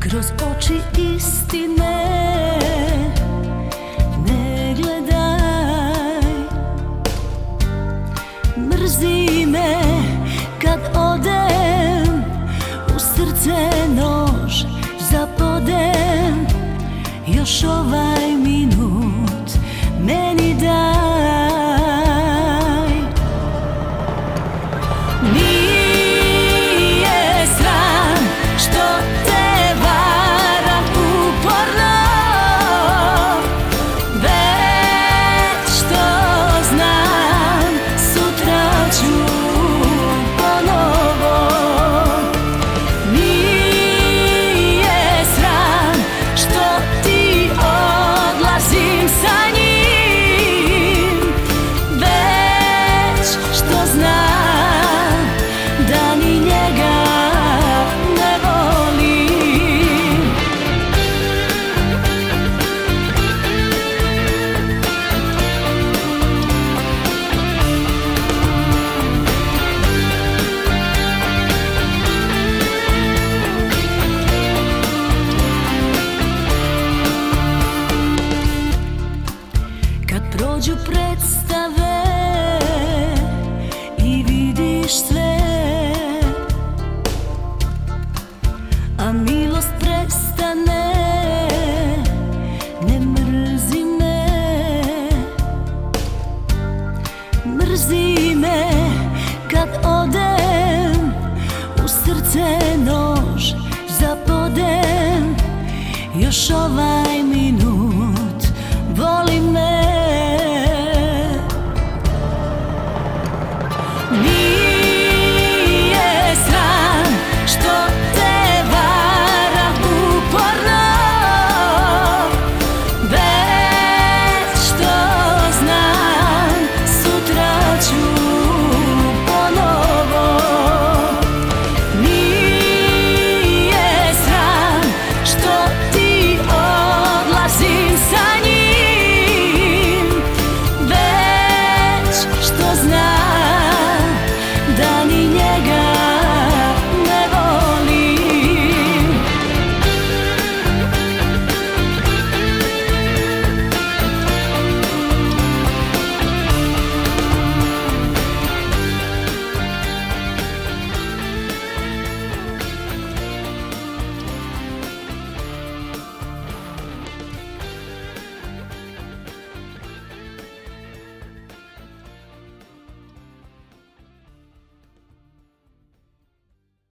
kroz oči istine ne gledaj. Mrzi me kad odem, u srce nož zapodem. Još ovaj minut meni daj. Nije sram što te varam uporno, već to znam, sutra ću ponovo. Nije sram što ti odlazim sa njim, već što znam da ni njega ne volim. Kad prođu predstave i vidiš sve, a milost prestane, ne mrzi me. Mrzi me kad odem, u srce nož zapodem. Još ovaj minut